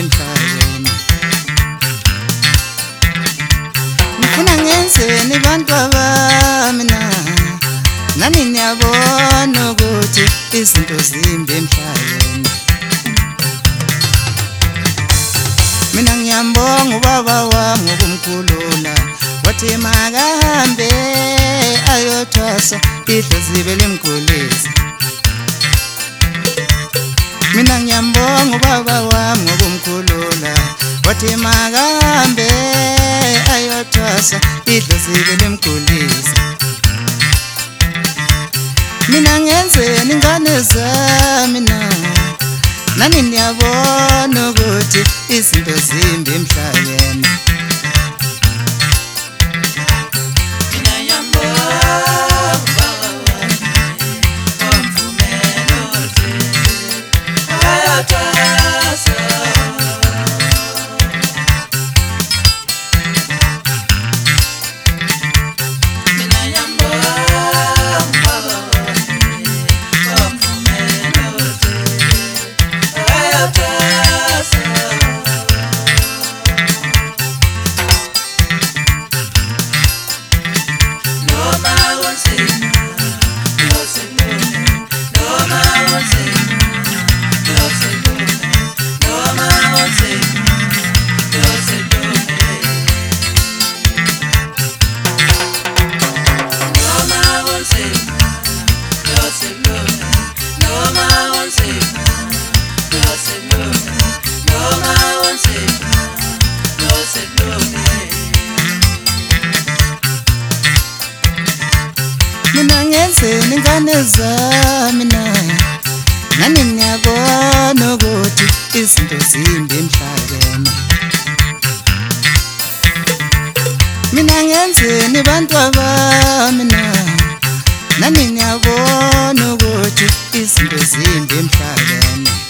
emhlabeni. Ngifuna ngenzeni bantwa bami na, nani niyabona ukuthi izinto zimbi emhlabeni. Mina ngiyambonga ubaba wami ngokumkhulula, wathi makahambe ayothwasa idlozi limgulisa. Mina ngiyambonga ubaba wami ngokumkhulula, wathi makahambe ayothwasa idlozi limgulisa. Mina ngenzeni ingane zami na, nani niyabona ukuthi izinto zimbi emhlabeni. Mina ngenzeni ingane zami na, nani niyabona ukuthi izinto zimbi emhlabeni. Mina ngenzeni bantwa bami na, nani niyabona ukuthi izinto zimbi emhlabeni.